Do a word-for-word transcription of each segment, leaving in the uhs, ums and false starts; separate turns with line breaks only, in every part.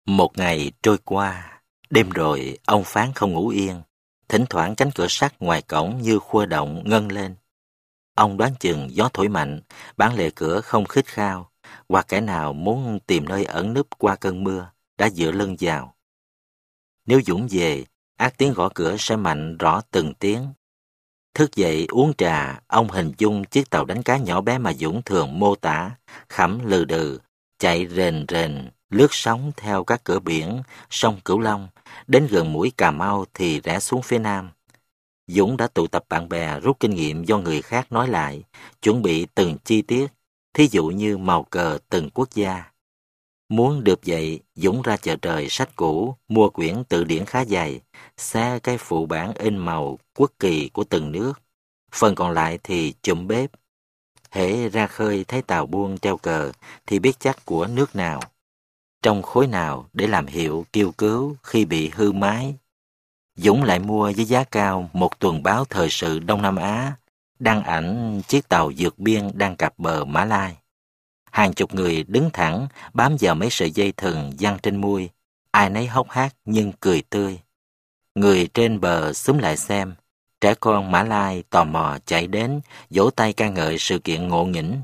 Một ngày trôi qua, đêm rồi ông Phán không ngủ yên, thỉnh thoảng cánh cửa sắt ngoài cổng như khua động ngân lên. Ông đoán chừng gió thổi mạnh, bản lề cửa không khít khao, hoặc kẻ nào muốn tìm nơi ẩn núp qua cơn mưa, đã dựa lưng vào. Nếu Dũng về, ác tiếng gõ cửa sẽ mạnh rõ từng tiếng. Thức dậy uống trà, ông hình dung chiếc tàu đánh cá nhỏ bé mà Dũng thường mô tả, khẩm lừ đừ, chạy rền rền, lướt sóng theo các cửa biển, sông Cửu Long, đến gần mũi Cà Mau thì rẽ xuống phía nam. Dũng đã tụ tập bạn bè rút kinh nghiệm do người khác nói lại, chuẩn bị từng chi tiết, thí dụ như màu cờ từng quốc gia. Muốn được vậy, Dũng ra chợ trời sách cũ, mua quyển từ điển khá dày, xé cái phụ bản in màu quốc kỳ của từng nước. Phần còn lại thì chụm bếp. Hễ ra khơi thấy tàu buôn treo cờ thì biết chắc của nước nào, trong khối nào để làm hiệu kêu cứu khi bị hư mái. Dũng lại mua với giá cao một tuần báo thời sự Đông Nam Á, đăng ảnh chiếc tàu vượt biên đang cập bờ Mã Lai. Hàng chục người đứng thẳng bám vào mấy sợi dây thừng giăng trên mui, ai nấy hốc hác nhưng cười tươi. Người trên bờ xúm lại xem, trẻ con Mã Lai tò mò chạy đến vỗ tay ca ngợi sự kiện ngộ nghĩnh.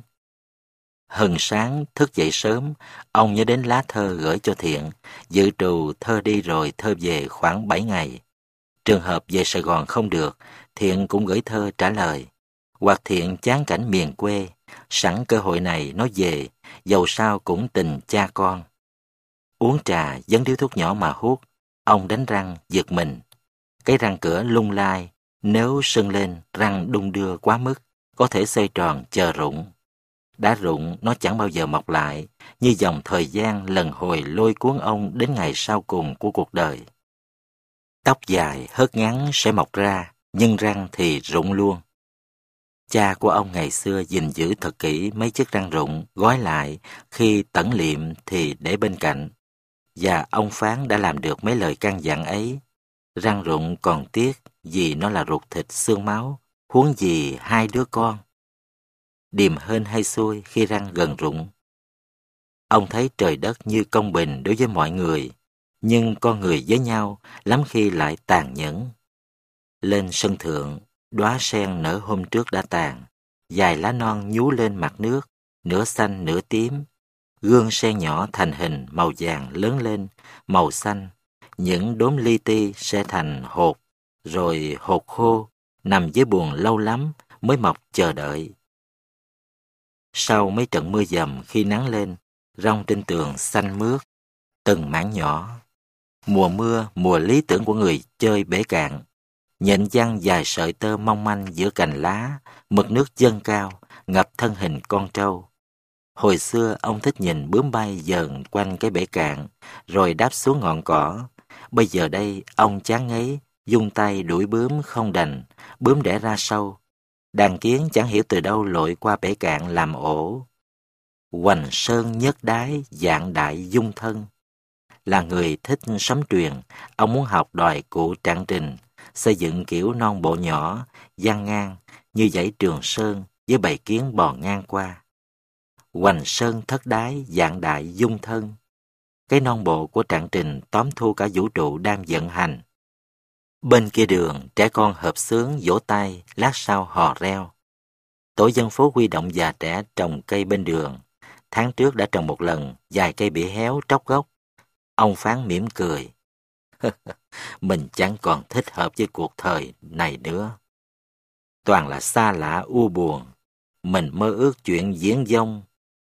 Hừng sáng thức dậy sớm, ông nhớ đến lá thơ gửi cho Thiện, dự trù thơ đi rồi thơ về khoảng bảy ngày. Trường hợp về Sài Gòn không được, Thiện cũng gửi thơ trả lời. Hoặc Thiện chán cảnh miền quê, sẵn cơ hội này nó về, dầu sao cũng tình cha con. Uống trà dấn điếu thuốc nhỏ mà hút, ông đánh răng giật mình. Cái răng cửa lung lai, nếu sưng lên răng đung đưa quá mức, có thể xoay tròn chờ rụng. Đã rụng nó chẳng bao giờ mọc lại, như dòng thời gian lần hồi lôi cuốn ông đến ngày sau cùng của cuộc đời. Tóc dài hớt ngắn sẽ mọc ra, nhưng răng thì rụng luôn. Cha của ông ngày xưa gìn giữ thật kỹ mấy chiếc răng rụng, gói lại, khi tẩn liệm thì để bên cạnh. Và ông Phán đã làm được mấy lời căn dặn ấy. Răng rụng còn tiếc vì nó là ruột thịt xương máu, huống gì hai đứa con. Điềm hên hay xui khi răng gần rụng. Ông thấy trời đất như công bình đối với mọi người, nhưng con người với nhau lắm khi lại tàn nhẫn. Lên sân thượng, đóa sen nở hôm trước đã tàn, vài lá non nhú lên mặt nước, nửa xanh nửa tím. Gương sen nhỏ thành hình màu vàng lớn lên, màu xanh. Những đốm li ti sẽ thành hột, rồi hột khô, nằm dưới buồng lâu lắm mới mọc chờ đợi. Sau mấy trận mưa dầm khi nắng lên, rong trên tường xanh mướt, từng mảng nhỏ. Mùa mưa, mùa lý tưởng của người chơi bể cạn. Nhện văng dài sợi tơ mong manh giữa cành lá, mực nước dâng cao, ngập thân hình con trâu. Hồi xưa ông thích nhìn bướm bay dờn quanh cái bể cạn, rồi đáp xuống ngọn cỏ. Bây giờ đây ông chán ngấy, dung tay đuổi bướm không đành, bướm đẻ ra sâu. Đàn kiến chẳng hiểu từ đâu lội qua bể cạn làm ổ. Hoành sơn nhất đái, dạng đại dung thân. Là người thích sấm truyền, ông muốn học đòi cụ Trạng Trình, xây dựng kiểu non bộ nhỏ, dang ngang, như dãy Trường Sơn với bầy kiến bò ngang qua. Hoành sơn thất đái, dạng đại dung thân. Cái non bộ của Trạng Trình tóm thu cả vũ trụ đang vận hành. Bên kia đường, trẻ con hợp xướng vỗ tay, lát sau hò reo. Tổ dân phố huy động già trẻ trồng cây bên đường. Tháng trước đã trồng một lần, vài cây bị héo tróc gốc. Ông Phán mỉm cười. Mình chẳng còn thích hợp với cuộc thời này nữa. Toàn là xa lạ u buồn. Mình mơ ước chuyện diễn vong.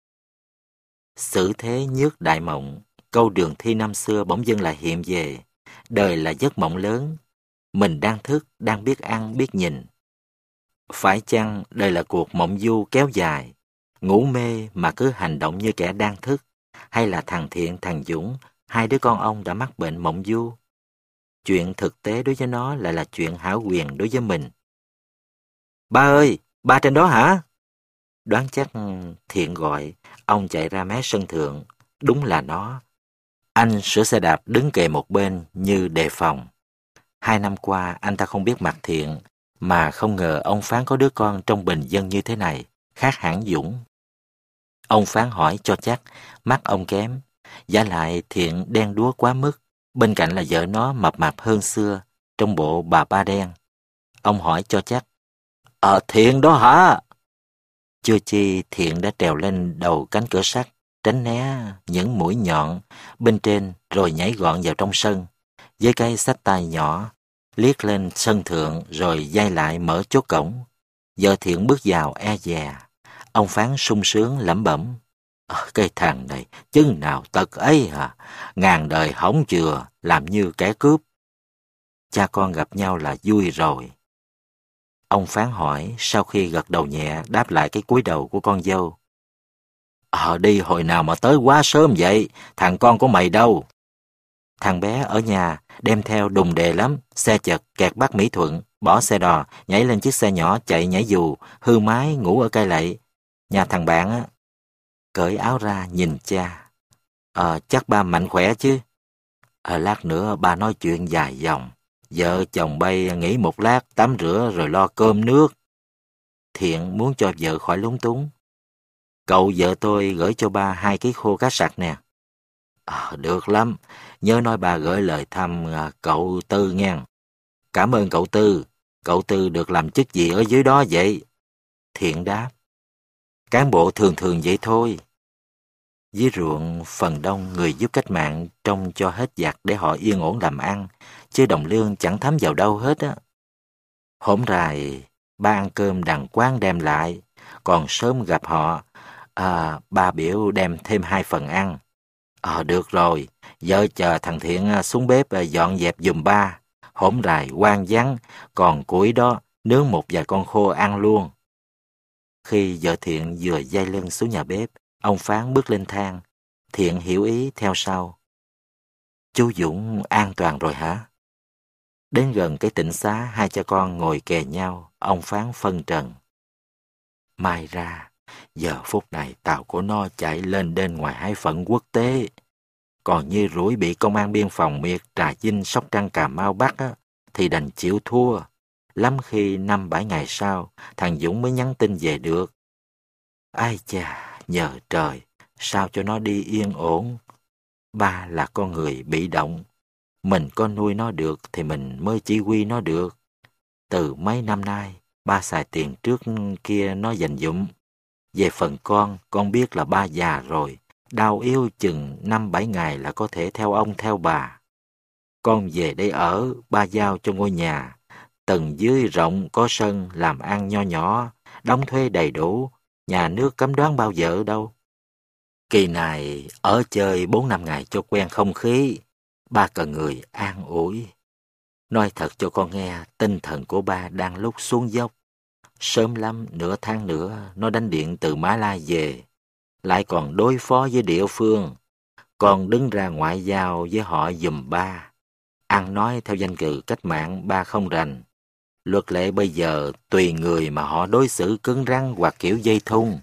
Xử thế nhước đại mộng, câu đường thi năm xưa bỗng dưng lại hiện về. Đời là giấc mộng lớn. Mình đang thức, đang biết ăn, biết nhìn. Phải chăng đây là cuộc mộng du kéo dài, ngủ mê mà cứ hành động như kẻ đang thức, hay là thằng Thiện, thằng Dũng, hai đứa con ông đã mắc bệnh mộng du? Chuyện thực tế đối với nó lại là chuyện hão huyền đối với mình. Ba ơi, ba trên đó hả? Đoán chắc Thiện gọi, ông chạy ra mé sân thượng. Đúng là nó. Anh sửa xe đạp đứng kề một bên như đề phòng. Hai năm qua anh ta không biết mặt Thiện, mà không ngờ ông Phán có đứa con trong bình dân như thế này, khác hẳn Dũng. Ông Phán hỏi cho chắc, mắt ông kém. Vả lại Thiện đen đúa quá mức, bên cạnh là vợ nó mập mạp hơn xưa, trong bộ bà ba đen. Ông hỏi cho chắc, Ờ Thiện đó hả? Chưa chi Thiện đã trèo lên đầu cánh cửa sắt, tránh né những mũi nhọn bên trên rồi nhảy gọn vào trong sân, với cái xách tay nhỏ, liếc lên sân thượng rồi dây lại mở chốt cổng. Vợ Thiện bước vào e dè. Ông Phán sung sướng lẩm bẩm, "Ờ, cái thằng này chừng nào tật ấy hả? Ngàn đời hỏng chừa, làm như kẻ cướp." Cha con gặp nhau là vui rồi. Ông Phán hỏi sau khi gật đầu nhẹ đáp lại cái cúi đầu của con dâu. Ờ đi hồi nào mà tới quá sớm vậy? Thằng con của mày đâu? Thằng bé ở nhà đem theo đùng đề lắm, xe chật kẹt Bắc Mỹ Thuận, bỏ xe đò, nhảy lên chiếc xe nhỏ chạy nhảy dù, hư mái ngủ ở Cai Lậy. Nhà thằng bạn á, cởi áo ra nhìn cha. Ờ chắc ba mạnh khỏe chứ? Ờ lát nữa ba nói chuyện dài dòng. Vợ chồng bay nghỉ một lát, tắm rửa rồi lo cơm nước. Thiện muốn cho vợ khỏi lúng túng. Cậu vợ tôi gửi cho ba hai ký khô cá sặc nè. Ờ, được lắm, nhớ nói bà gửi lời thăm à, cậu Tư nghe. Cảm ơn cậu Tư, cậu Tư được làm chức gì ở dưới đó vậy? Thiện đáp, cán bộ thường thường vậy thôi. Dưới ruộng phần đông người giúp cách mạng trông cho hết giặc để họ yên ổn làm ăn, chứ đồng lương chẳng thấm vào đâu hết á. Hổm rày, ba ăn cơm đằng quán đem lại, còn sớm gặp họ, à, ba biểu đem thêm hai phần ăn. Ờ được rồi, vợ chờ thằng Thiện xuống bếp dọn dẹp giùm ba. Hổm rày quang vắng, còn củi đó nướng một vài con khô ăn luôn. Khi vợ Thiện vừa dây lưng xuống nhà bếp, ông Phán bước lên thang. Thiện hiểu ý theo sau. Chú Dũng an toàn rồi hả? Đến gần cái tịnh xá, hai cha con ngồi kề nhau, ông Phán phân trần. Mai ra, giờ phút này tàu của nó chạy lên đến ngoài hải phận quốc tế. Còn như rủi bị công an biên phòng miệt Trà Vinh, Sóc Trăng, Cà Mau bắt á, thì đành chịu thua. Lắm khi năm bảy ngày sau, thằng Dũng mới nhắn tin về được. Ai chà, nhờ trời, sao cho nó đi yên ổn. Ba là con người bị động. Mình có nuôi nó được thì mình mới chỉ huy nó được. Từ mấy năm nay, ba xài tiền trước kia nó dành dụm. Về phần con, con biết là ba già rồi. Đau yếu chừng năm bảy ngày là có thể theo ông theo bà. Con về đây ở, ba giao cho ngôi nhà. Tầng dưới rộng có sân, làm ăn nho nhỏ, đóng thuê đầy đủ, nhà nước cấm đoán bao giờ đâu. Kỳ này ở chơi bốn năm ngày cho quen không khí, ba cần người an ủi. Nói thật cho con nghe, tinh thần của ba đang lúc xuống dốc. Sớm lắm, nửa tháng nữa, nó đánh điện từ Mã Lai về. Lại còn đối phó với địa phương, còn đứng ra ngoại giao với họ giùm ba. Ăn nói theo danh từ cách mạng ba không rành. Luật lệ bây giờ tùy người mà họ đối xử cứng rắn hoặc kiểu dây thun.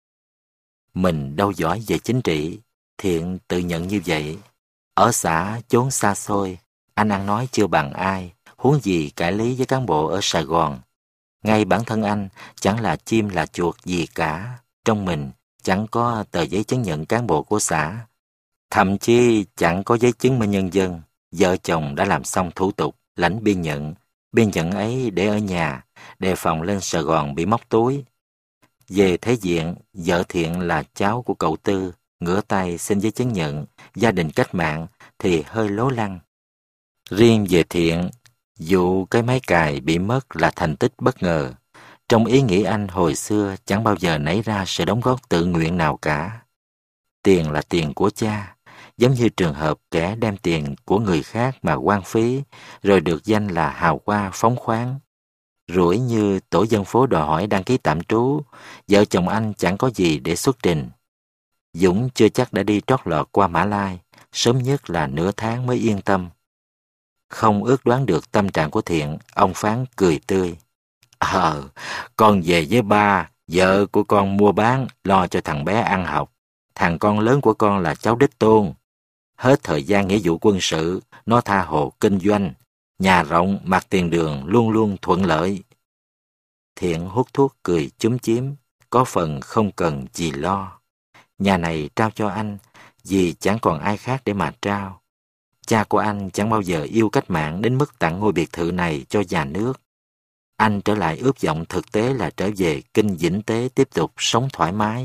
Mình đâu giỏi về chính trị, Thiện tự nhận như vậy. Ở xã chốn xa xôi, anh ăn nói chưa bằng ai, huống gì cãi lý với cán bộ ở Sài Gòn. Ngay bản thân anh chẳng là chim là chuột gì cả, trong mình chẳng có tờ giấy chứng nhận cán bộ của xã. Thậm chí chẳng có giấy chứng minh nhân dân. Vợ chồng đã làm xong thủ tục, lãnh biên nhận. Biên nhận ấy để ở nhà, đề phòng lên Sài Gòn bị móc túi. Về thế diện, vợ Thiện là cháu của cậu Tư, ngửa tay xin giấy chứng nhận, gia đình cách mạng thì hơi lố lăng. Riêng về Thiện, dù cái máy cài bị mất là thành tích bất ngờ, trong ý nghĩ anh hồi xưa chẳng bao giờ nảy ra sự đóng góp tự nguyện nào cả. Tiền là tiền của cha, giống như trường hợp kẻ đem tiền của người khác mà hoang phí, rồi được danh là hào hoa phóng khoáng. Rủi như tổ dân phố đòi hỏi đăng ký tạm trú, vợ chồng anh chẳng có gì để xuất trình. Dũng chưa chắc đã đi trót lọt qua Mã Lai, sớm nhất là nửa tháng mới yên tâm. Không ước đoán được tâm trạng của Thiện, ông Phán cười tươi. Ờ, con về với ba, vợ của con mua bán, lo cho thằng bé ăn học. Thằng con lớn của con là cháu đích tôn. Hết thời gian nghĩa vụ quân sự, nó tha hồ kinh doanh. Nhà rộng, mặt tiền đường luôn luôn thuận lợi. Thiện hút thuốc cười chúm chím, có phần không cần gì lo. Nhà này trao cho anh, vì chẳng còn ai khác để mà trao. Cha của anh chẳng bao giờ yêu cách mạng đến mức tặng ngôi biệt thự này cho nhà nước. Anh trở lại ước vọng thực tế là trở về kinh Vĩnh Tế tiếp tục sống thoải mái.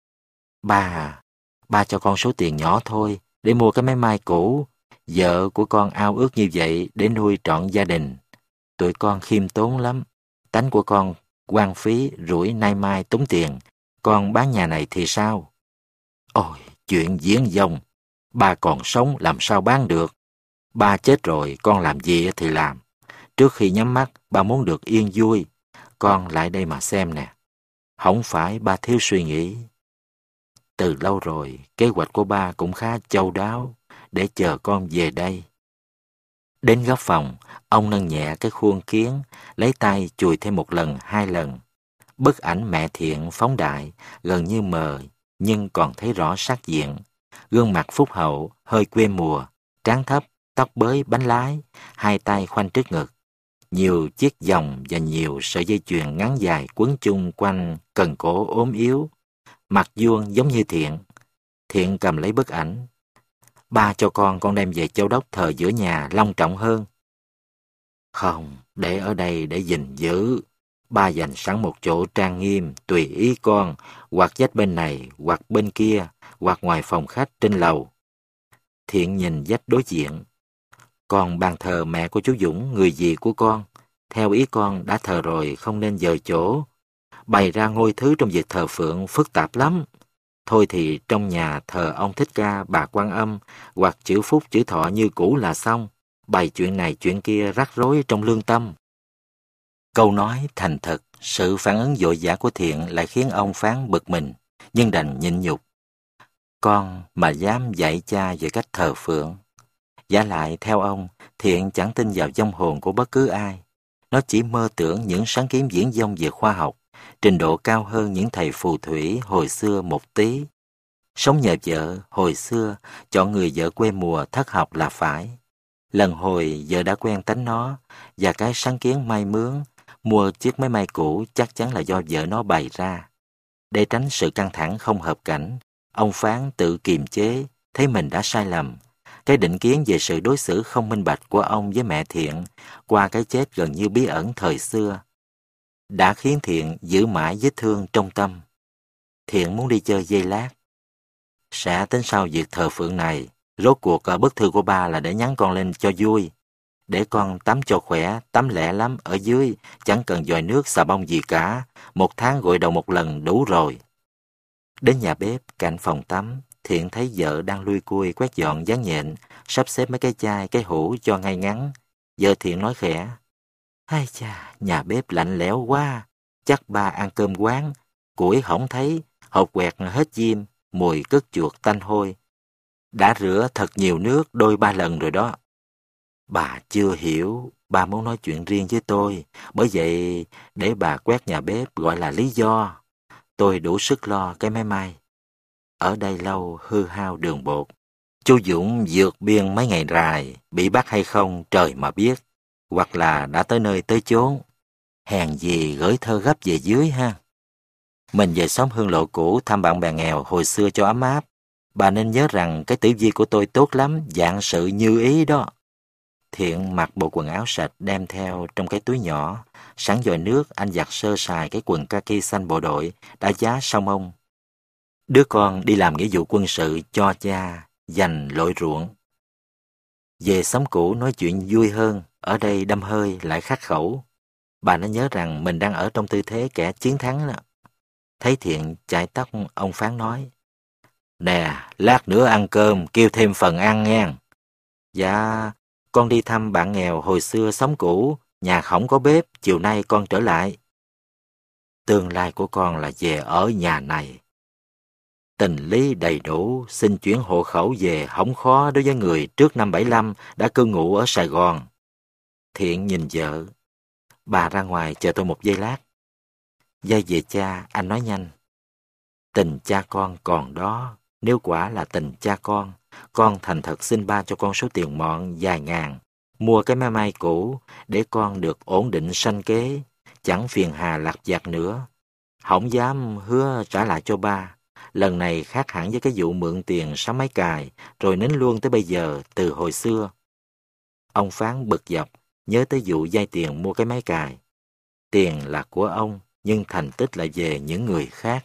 Ba à, ba cho con số tiền nhỏ thôi để mua cái máy may cũ. Vợ của con ao ước như vậy để nuôi trọn gia đình. Tụi con khiêm tốn lắm. Tánh của con hoang phí, rủi nay mai tốn tiền. Con bán nhà này thì sao? Ôi, chuyện diễn dông. Ba còn sống làm sao bán được. Ba chết rồi, con làm gì thì làm. Trước khi nhắm mắt, ba muốn được yên vui. Con lại đây mà xem nè. Không phải ba thiếu suy nghĩ. Từ lâu rồi, kế hoạch của ba cũng khá chu đáo để chờ con về đây. Đến góc phòng, ông nâng nhẹ cái khuôn kiến, lấy tay chùi thêm một lần, hai lần. Bức ảnh mẹ Thiện phóng đại, gần như mờ, nhưng còn thấy rõ sắc diện. Gương mặt phúc hậu, hơi quê mùa, trán thấp, tóc bới bánh lái, hai tay khoanh trước ngực. Nhiều chiếc vòng và nhiều sợi dây chuyền ngắn dài quấn chung quanh cần cổ ốm yếu. Mặt vuông giống như Thiện. Thiện cầm lấy bức ảnh. Ba cho con con đem về Châu Đốc thờ giữa nhà long trọng hơn. Không, để ở đây để gìn giữ. Ba dành sẵn một chỗ trang nghiêm, tùy ý con, hoặc vách bên này, hoặc bên kia, hoặc ngoài phòng khách trên lầu. Thiện nhìn vách đối diện. Còn bàn thờ mẹ của chú Dũng, người dì của con. Theo ý con đã thờ rồi không nên dời chỗ. Bày ra ngôi thứ trong việc thờ phượng phức tạp lắm. Thôi thì trong nhà thờ ông Thích Ca, bà Quan Âm, hoặc chữ phúc chữ thọ như cũ là xong. Bày chuyện này chuyện kia rắc rối trong lương tâm. Câu nói thành thật, sự phản ứng vội vã của Thiện lại khiến ông Phán bực mình, nhưng đành nhịn nhục. Con mà dám dạy cha về cách thờ phượng. Vả lại theo ông, Thiện chẳng tin vào vong hồn của bất cứ ai. Nó chỉ mơ tưởng những sáng kiến viển vông về khoa học, trình độ cao hơn những thầy phù thủy hồi xưa một tí. Sống nhờ vợ, hồi xưa, chọn người vợ quê mùa thất học là phải. Lần hồi vợ đã quen tánh nó, và cái sáng kiến may mướn, mua chiếc máy may cũ chắc chắn là do vợ nó bày ra. Để tránh sự căng thẳng không hợp cảnh, ông Phán tự kiềm chế, thấy mình đã sai lầm. Cái định kiến về sự đối xử không minh bạch của ông với mẹ Thiện qua cái chết gần như bí ẩn thời xưa đã khiến Thiện giữ mãi vết thương trong tâm. Thiện muốn đi chơi giây lát. Sẽ tính sau việc thờ phượng này. Rốt cuộc bức thư của ba là để nhắn con lên cho vui. Để con tắm cho khỏe, tắm lẹ lắm, ở dưới, chẳng cần dòi nước xà bông gì cả. Một tháng gội đầu một lần đủ rồi. Đến nhà bếp, cạnh phòng tắm, Thiện thấy vợ đang lui cui quét dọn dán nhện, sắp xếp mấy cái chai, cái hũ cho ngay ngắn. Vợ Thiện nói khẽ, ai chà, nhà bếp lạnh lẽo quá, chắc ba ăn cơm quán, củi không thấy, hột quẹt hết diêm, mùi cất chuột tanh hôi. Đã rửa thật nhiều nước đôi ba lần rồi đó. Bà chưa hiểu, ba muốn nói chuyện riêng với tôi, bởi vậy để bà quét nhà bếp gọi là lý do. Tôi đủ sức lo cái máy may. Ở đây lâu hư hao đường bột. Chú Dũng vượt biên mấy ngày dài, bị bắt hay không trời mà biết. Hoặc là đã tới nơi tới chốn. Hèn gì gửi thơ gấp về dưới ha. Mình về xóm Hương Lộ cũ thăm bạn bè nghèo hồi xưa cho ấm áp. Bà nên nhớ rằng cái tử vi của tôi tốt lắm, dạng sự như ý đó. Thiện mặc bộ quần áo sạch đem theo trong cái túi nhỏ. Sẵn dòi nước anh giặt sơ sài cái quần kaki xanh bộ đội đã giá sau mông. Đứa con đi làm nghĩa vụ quân sự cho cha, giành lội ruộng. Về xóm cũ nói chuyện vui hơn, ở đây đâm hơi lại khắc khẩu. Bà nên nhớ rằng mình đang ở trong tư thế kẻ chiến thắng đó. Thấy Thiện chải tóc, ông Phán nói, nè, lát nữa ăn cơm, kêu thêm phần ăn nghe. Dạ, con đi thăm bạn nghèo hồi xưa xóm cũ, nhà không có bếp, chiều nay con trở lại. Tương lai của con là về ở nhà này. Tình lý đầy đủ, xin chuyển hộ khẩu về không khó đối với người trước năm bảy lăm đã cư ngụ ở Sài Gòn. Thiện nhìn vợ. Bà ra ngoài chờ tôi một giây lát. Giây về cha, anh nói nhanh. Tình cha con còn đó, nếu quả là tình cha con, con thành thật xin ba cho con số tiền mọn vài ngàn, mua cái máy may cũ để con được ổn định sanh kế, chẳng phiền hà lặt vặt nữa. Không dám hứa trả lại cho ba, Lần này khác hẳn với cái vụ mượn tiền sắm máy cài, rồi nín luôn tới bây giờ từ hồi xưa. Ông Phán bực dọc, nhớ tới vụ vay tiền mua cái máy cài. Tiền là của ông, nhưng thành tích lại về những người khác.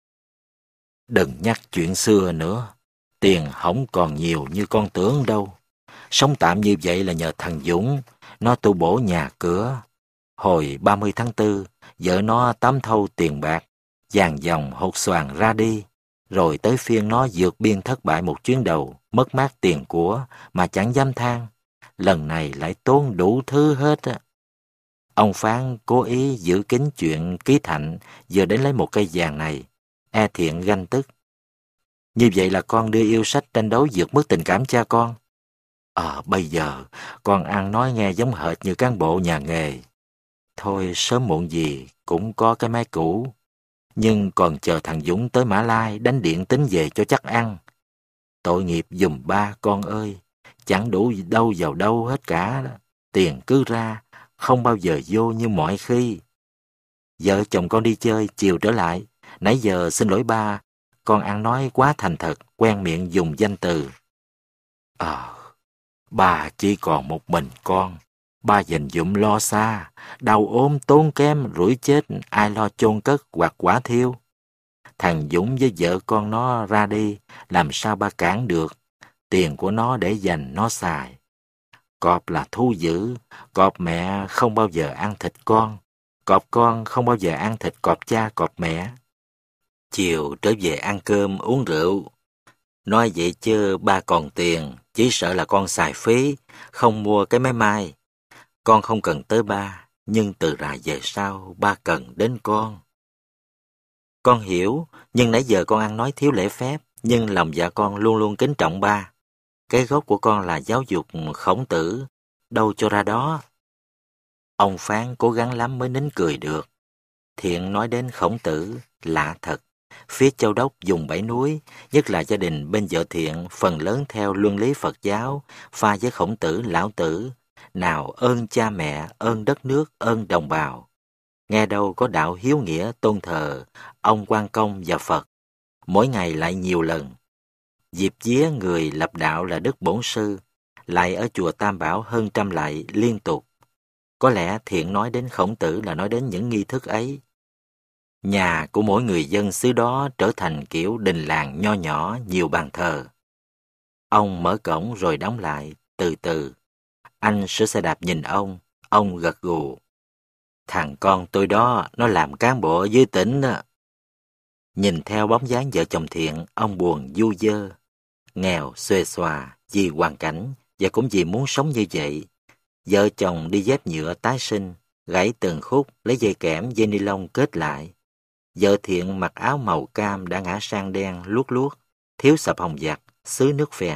Đừng nhắc chuyện xưa nữa, tiền không còn nhiều như con tưởng đâu. Sống tạm như vậy là nhờ thằng Dũng, nó tu bổ nhà cửa. Hồi ba mươi tháng tư, vợ nó tám thâu tiền bạc, vàng dòng hột xoàn ra đi. Rồi tới phiên nó vượt biên thất bại một chuyến đầu, mất mát tiền của mà chẳng dám than. Lần này lại tốn đủ thứ hết á. Ông Phán cố ý giữ kín chuyện ký Thạnh vừa đến lấy một cây vàng này. E Thiện ganh tức. Như vậy là con đưa yêu sách tranh đấu vượt mức tình cảm cha con. Ờ, bây giờ con ăn nói nghe giống hệt như cán bộ nhà nghề. Thôi sớm muộn gì cũng có cái máy cũ. Nhưng còn chờ thằng Dũng tới Mã Lai đánh điện tính về cho chắc ăn. Tội nghiệp giùm ba con ơi, chẳng đủ đâu vào đâu hết cả đó. Tiền cứ ra, không bao giờ vô như mọi khi. Vợ chồng con đi chơi, chiều trở lại. Nãy giờ xin lỗi ba, con ăn nói quá thành thật, quen miệng dùng danh từ. Ờ, ba chỉ còn một mình con. Ba dành dụm lo xa, đau ốm tốn kém, rủi chết, ai lo chôn cất hoặc quả thiêu. Thằng Dũng với vợ con nó ra đi, làm sao ba cản được. Tiền của nó để dành nó xài. Cọp là thu dữ, cọp mẹ không bao giờ ăn thịt con. Cọp con không bao giờ ăn thịt cọp cha cọp mẹ. Chiều trở về ăn cơm uống rượu. Nói vậy chứ ba còn tiền, chỉ sợ là con xài phí, không mua cái máy may. Con không cần tới ba, nhưng từ rày về sau ba cần đến con. Con hiểu, nhưng nãy giờ con ăn nói thiếu lễ phép, nhưng lòng dạ con luôn luôn kính trọng ba. Cái gốc của con là giáo dục Khổng Tử, đâu cho ra đó. Ông Phán cố gắng lắm mới nín cười được. Thiện nói đến Khổng Tử, lạ thật. Phía Châu Đốc dùng bảy núi, nhất là gia đình bên vợ Thiện, phần lớn theo luân lý Phật giáo, pha với Khổng Tử, Lão Tử. Nào ơn cha mẹ, ơn đất nước, ơn đồng bào. Nghe đâu có đạo hiếu nghĩa tôn thờ, ông Quan Công và Phật. Mỗi ngày lại nhiều lần. Dịp vía người lập đạo là Đức Bổn Sư, lại ở chùa Tam Bảo hơn trăm lại liên tục. Có lẽ Thiện nói đến Khổng Tử là nói đến những nghi thức ấy. Nhà của mỗi người dân xứ đó trở thành kiểu đình làng nho nhỏ nhiều bàn thờ. Ông mở cổng rồi đóng lại, từ từ. Anh sửa xe đạp nhìn ông, ông gật gù. Thằng con tôi đó, nó làm cán bộ dưới tỉnh đó. Nhìn theo bóng dáng vợ chồng Thiện, ông buồn du dơ. Nghèo, xuề xòa, vì hoàn cảnh, và cũng vì muốn sống như vậy. Vợ chồng đi dép nhựa tái sinh, gãy từng khúc, lấy dây kẽm, dây ni lông kết lại. Vợ Thiện mặc áo màu cam đã ngã sang đen luốt luốt, thiếu sập hồng vặt, xứ nước phèn.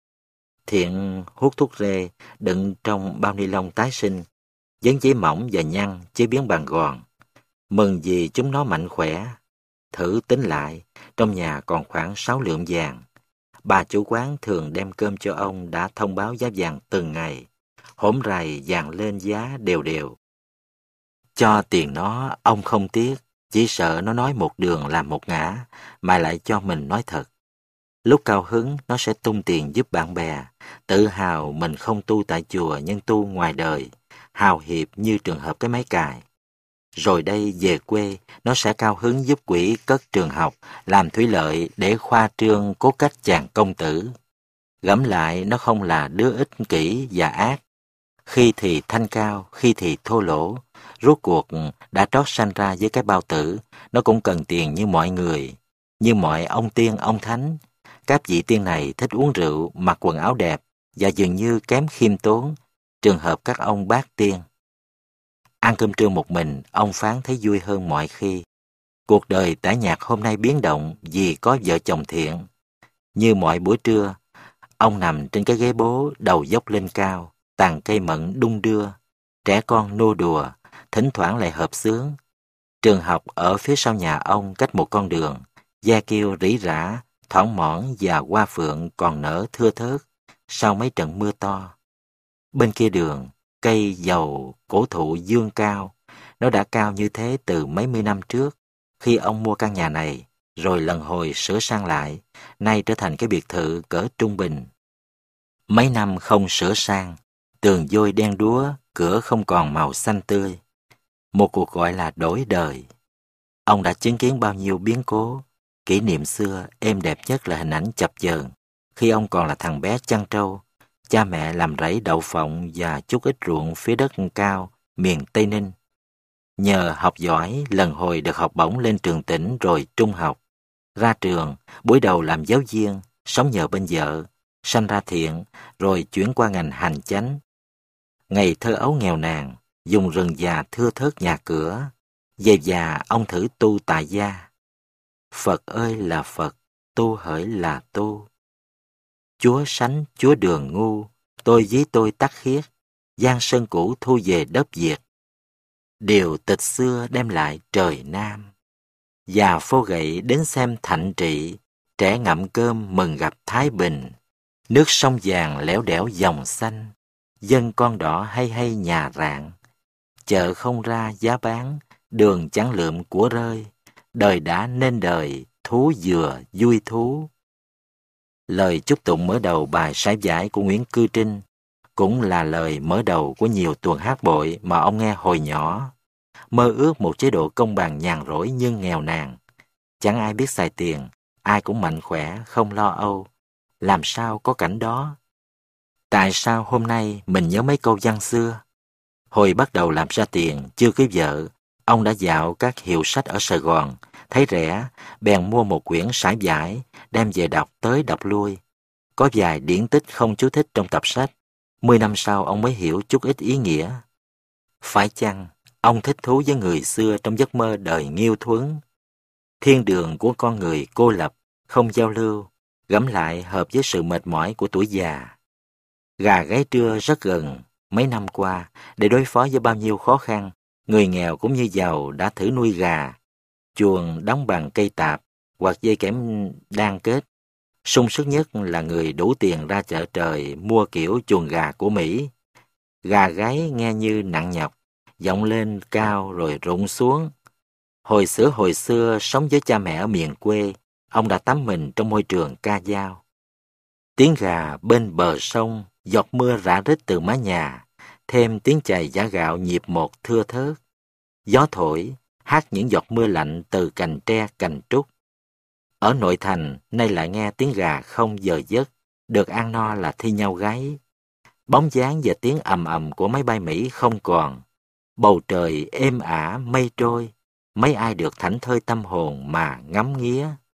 Thiện hút thuốc rê, đựng trong bao ni lông tái sinh, dán giấy mỏng và nhăn chế biến bằng gòn. Mừng vì chúng nó mạnh khỏe. Thử tính lại, trong nhà còn khoảng sáu lượng vàng. Bà chủ quán thường đem cơm cho ông đã thông báo giá vàng từng ngày. Hổm rày vàng lên giá đều đều. Cho tiền nó, ông không tiếc, chỉ sợ nó nói một đường làm một ngã, mà lại cho mình nói thật. Lúc cao hứng, nó sẽ tung tiền giúp bạn bè, tự hào mình không tu tại chùa nhưng tu ngoài đời, hào hiệp như trường hợp cái máy cài. Rồi đây về quê, nó sẽ cao hứng giúp quỹ cất trường học, làm thủy lợi để khoa trương cố cách chàng công tử. Gẫm lại nó không là đứa ích kỷ và ác. Khi thì thanh cao, khi thì thô lỗ. Rốt cuộc đã trót sanh ra với cái bao tử, nó cũng cần tiền như mọi người, như mọi ông tiên ông thánh. Các vị tiên này thích uống rượu, mặc quần áo đẹp và dường như kém khiêm tốn, trường hợp các ông bác tiên. Ăn cơm trưa một mình, ông Phán thấy vui hơn mọi khi. Cuộc đời tả nhạc hôm nay biến động vì có vợ chồng Thiện. Như mọi buổi trưa, ông nằm trên cái ghế bố đầu dốc lên cao, tàn cây mận đung đưa, trẻ con nô đùa, thỉnh thoảng lại hợp xướng. Trường học ở phía sau nhà ông cách một con đường, gia kiêu rỉ rả, thoảng mỏn và hoa phượng còn nở thưa thớt sau mấy trận mưa to. Bên kia đường, cây dầu cổ thụ dương cao, nó đã cao như thế từ mấy mươi năm trước, khi ông mua căn nhà này, rồi lần hồi sửa sang lại, nay trở thành cái biệt thự cỡ trung bình. Mấy năm không sửa sang, tường vôi đen đúa, cửa không còn màu xanh tươi. Một cuộc gọi là đổi đời. Ông đã chứng kiến bao nhiêu biến cố. Kỷ niệm xưa êm đẹp nhất là hình ảnh chập chờn khi ông còn là thằng bé chăn trâu, cha mẹ làm rẫy đậu phộng và chút ít ruộng phía đất cao miền Tây Ninh. Nhờ học giỏi, lần hồi được học bổng lên trường tỉnh rồi trung học. Ra trường, buổi đầu làm giáo viên, sống nhờ bên vợ, sanh ra thiện, rồi chuyển qua ngành hành chánh. Ngày thơ ấu nghèo nàn, dùng rừng già thưa thớt nhà cửa, về già ông thử tu tại gia. Phật ơi là Phật, tu hỡi là tu. Chúa sánh, Chúa đường ngu, tôi với tôi tắc khiết, giang sơn cũ thu về đất Việt. Điều tịch xưa đem lại trời Nam. Già phô gậy đến xem thạnh trị, trẻ ngậm cơm mừng gặp Thái Bình. Nước sông vàng lẻo đẻo dòng xanh, dân con đỏ hay hay nhà rạng. Chợ không ra giá bán, đường chẳng lượm của rơi, đời đã nên đời, thú dừa vui thú. Lời chúc tụng mở đầu bài Sải Vải của Nguyễn Cư Trinh cũng là lời mở đầu của nhiều tuồng hát bội mà ông nghe hồi nhỏ. Mơ ước một chế độ công bằng nhàn rỗi nhưng nghèo nàn. Chẳng ai biết xài tiền, ai cũng mạnh khỏe, không lo âu. Làm sao có cảnh đó? Tại sao hôm nay mình nhớ mấy câu văn xưa? Hồi bắt đầu làm ra tiền, chưa cưới vợ, ông đã dạo các hiệu sách ở Sài Gòn, thấy rẻ, bèn mua một quyển Sải Vải, đem về đọc tới đọc lui. Có vài điển tích không chú thích trong tập sách. Mười năm sau ông mới hiểu chút ít ý nghĩa. Phải chăng ông thích thú với người xưa trong giấc mơ đời nghiêu thuấn? Thiên đường của con người cô lập, không giao lưu, gẫm lại hợp với sự mệt mỏi của tuổi già. Gà gáy trưa rất gần. Mấy năm qua, để đối phó với bao nhiêu khó khăn, người nghèo cũng như giàu đã thử nuôi gà. Chuồng đóng bằng cây tạp hoặc dây kẽm đan kết. Sung sức nhất là người đủ tiền ra chợ trời mua kiểu chuồng gà của Mỹ. Gà gáy nghe như nặng nhọc, vọng lên cao rồi rụng xuống. Hồi xưa hồi xưa sống với cha mẹ ở miền quê, ông đã tắm mình trong môi trường ca dao. Tiếng gà bên bờ sông, giọt mưa rã rít từ mái nhà, thêm tiếng chày giã gạo nhịp một thưa thớt. Gió thổi, hát những giọt mưa lạnh từ cành tre cành trúc. Ở nội thành, nay lại nghe tiếng gà không giờ giấc, được ăn no là thi nhau gáy. Bóng dáng và tiếng ầm ầm của máy bay Mỹ không còn. Bầu trời êm ả mây trôi, mấy ai được thảnh thơi tâm hồn mà ngắm nghía.